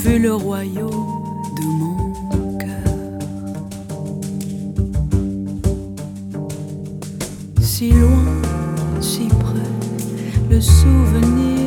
fut le royaume de mon cœur. Si loin, si près, le souvenir